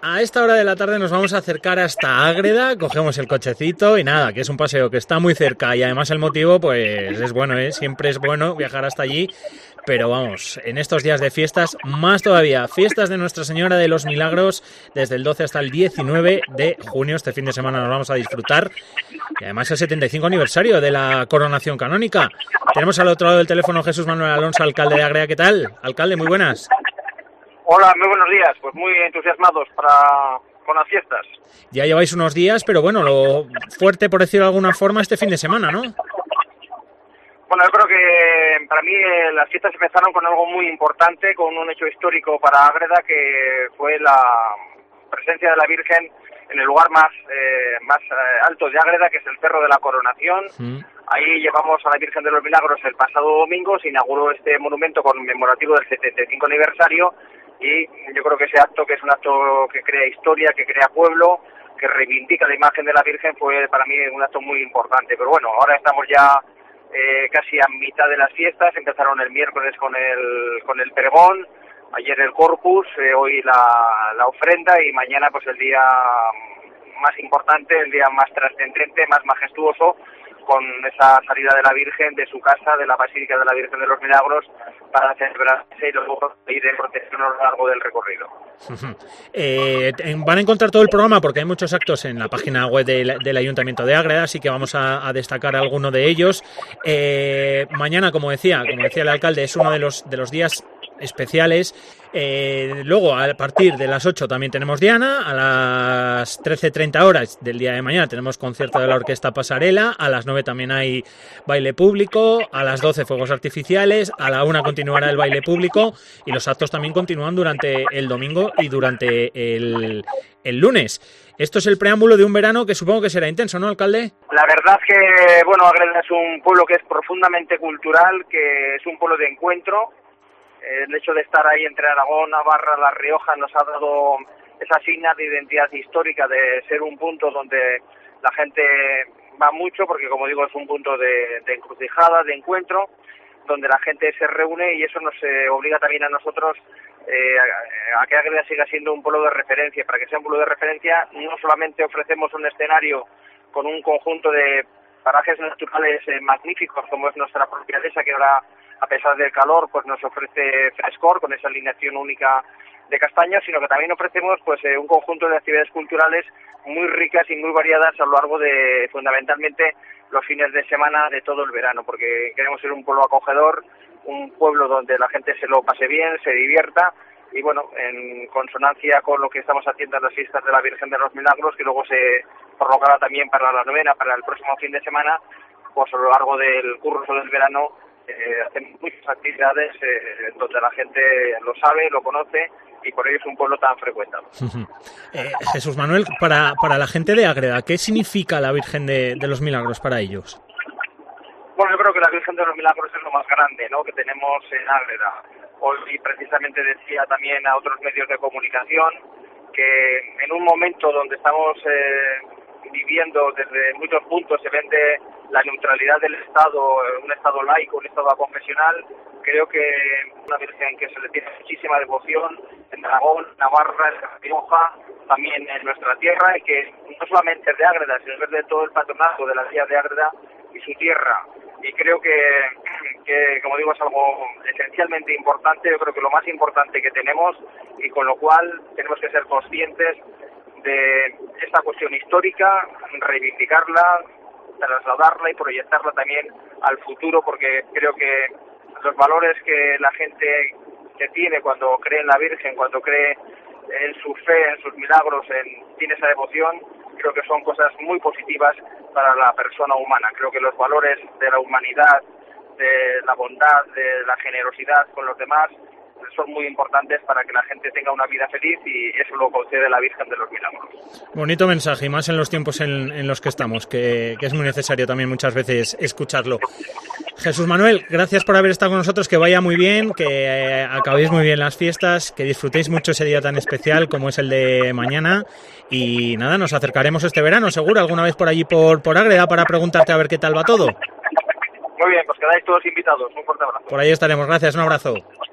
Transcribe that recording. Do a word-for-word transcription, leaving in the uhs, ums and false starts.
A esta hora de la tarde nos vamos a acercar hasta Ágreda, cogemos el cochecito y nada, que es un paseo que está muy cerca y además el motivo pues es bueno, ¿eh? Siempre es bueno viajar hasta allí, pero vamos, en estos días de fiestas más todavía, fiestas de Nuestra Señora de los Milagros desde el doce hasta el diecinueve de junio, este fin de semana nos vamos a disfrutar y además el setenta y cinco aniversario de la coronación canónica. Tenemos al otro lado del teléfono Jesús Manuel Alonso, alcalde de Ágreda. ¿Qué tal? Alcalde, muy buenas. Hola, muy buenos días. Pues muy entusiasmados para con las fiestas. Ya lleváis unos días, pero bueno, lo fuerte, por decirlo de alguna forma, este fin de semana, ¿no? Bueno, yo creo que para mí eh, las fiestas empezaron con algo muy importante, con un hecho histórico para Ágreda, que fue la presencia de la Virgen en el lugar más eh, más eh, alto de Ágreda, que es el Cerro de la Coronación. Mm. Ahí llevamos a la Virgen de los Milagros el pasado domingo, se inauguró este monumento conmemorativo del setenta y cinco aniversario. Y yo creo que ese acto, que es un acto que crea historia, que crea pueblo, que reivindica la imagen de la Virgen, fue para mí un acto muy importante. Pero bueno, ahora estamos ya eh, casi a mitad de las fiestas, empezaron el miércoles con el con el pregón, ayer el Corpus, eh, hoy la, la ofrenda y mañana pues el día más importante, el día más trascendente, más majestuoso, con esa salida de la Virgen de su casa, de la Basílica de la Virgen de los Milagros, para celebrarse y luego ir de protección a lo largo del recorrido. eh, van a encontrar todo el programa porque hay muchos actos en la página web del, del Ayuntamiento de Ágreda, así que vamos a, a destacar alguno de ellos. Eh, mañana, como decía, como decía el alcalde, es uno de los de los días especiales. Eh, luego a partir de las ocho también tenemos Diana, a las trece treinta horas del día de mañana tenemos concierto de la Orquesta Pasarela, a las nueve también hay baile público, a las doce fuegos artificiales, a la una continuará el baile público y los actos también continúan durante el domingo y durante el, el lunes. Esto es el preámbulo de un verano que supongo que será intenso, ¿no, alcalde? La verdad es que, bueno, Ágreda es un pueblo que es profundamente cultural, que es un pueblo de encuentro. El hecho de estar ahí entre Aragón, Navarra, La Rioja nos ha dado esa signa de identidad histórica, de ser un punto donde la gente va mucho, porque como digo es un punto de, de encrucijada, de encuentro, donde la gente se reúne y eso nos eh, obliga también a nosotros eh, a, a que Ágreda siga siendo un pueblo de referencia. Para que sea un pueblo de referencia no solamente ofrecemos un escenario con un conjunto de parajes naturales eh, magníficos como es nuestra propia dehesa, que ahora a pesar del calor pues nos ofrece frescor con esa alineación única de castaños, sino que también ofrecemos pues eh, un conjunto de actividades culturales muy ricas y muy variadas a lo largo de fundamentalmente los fines de semana de todo el verano, porque queremos ser un pueblo acogedor, un pueblo donde la gente se lo pase bien, se divierta y bueno, en consonancia con lo que estamos haciendo en las fiestas de la Virgen de los Milagros, que luego se prolongará también para la novena, para el próximo fin de semana, pues a lo largo del curso del verano Eh, hacen muchas actividades eh, donde la gente lo sabe, lo conoce y por ello es un pueblo tan frecuentado. eh, Jesús Manuel, para, para la gente de Ágreda, ¿qué significa la Virgen de, de los Milagros para ellos? Bueno, yo creo que la Virgen de los Milagros es lo más grande, ¿no?, que tenemos en Ágreda. Hoy precisamente decía también a otros medios de comunicación que en un momento donde estamos eh, viviendo desde muchos puntos se vende la neutralidad del Estado, un Estado laico, un Estado aconfesional, creo que una Virgen que se le tiene muchísima devoción en Aragón, Navarra, en La Rioja, también en nuestra tierra, y que no solamente es de Ágreda, sino es de todo el patronato de la Villa de Ágreda y su tierra. Y creo que, que, como digo, es algo esencialmente importante. Yo creo que lo más importante que tenemos y con lo cual tenemos que ser conscientes de esta cuestión histórica, reivindicarla, trasladarla y proyectarla también al futuro, porque creo que los valores que la gente que tiene cuando cree en la Virgen, cuando cree en su fe, en sus milagros, en tiene esa devoción, creo que son cosas muy positivas para la persona humana. Creo que los valores de la humanidad, de la bondad, de la generosidad con los demás, son muy importantes para que la gente tenga una vida feliz y eso lo concede la Virgen de los Milagros. Bonito mensaje, y más en los tiempos en, en los que estamos, que, que es muy necesario también muchas veces escucharlo. Jesús Manuel, gracias por haber estado con nosotros, que vaya muy bien, que eh, acabéis muy bien las fiestas, que disfrutéis mucho ese día tan especial como es el de mañana y nada, nos acercaremos este verano, seguro, alguna vez por allí por, por Ágreda para preguntarte a ver qué tal va todo. Muy bien, pues quedáis todos invitados, un fuerte abrazo. Por ahí estaremos, gracias, un abrazo.